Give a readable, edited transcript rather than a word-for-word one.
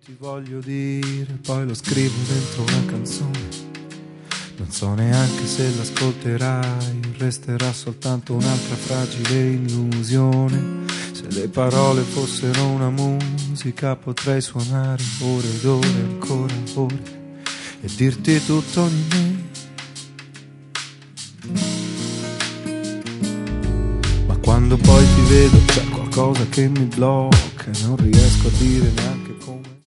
Ti voglio dire, poi lo scrivo dentro una canzone. Non so neanche se l'ascolterai, resterà soltanto un'altra fragile illusione. Se le parole fossero una musica potrei suonare ore ed ore, ancora ore, e dirti tutto di me. Ma quando poi ti vedo c'è qualcosa che mi blocca, non riesco a dire neanche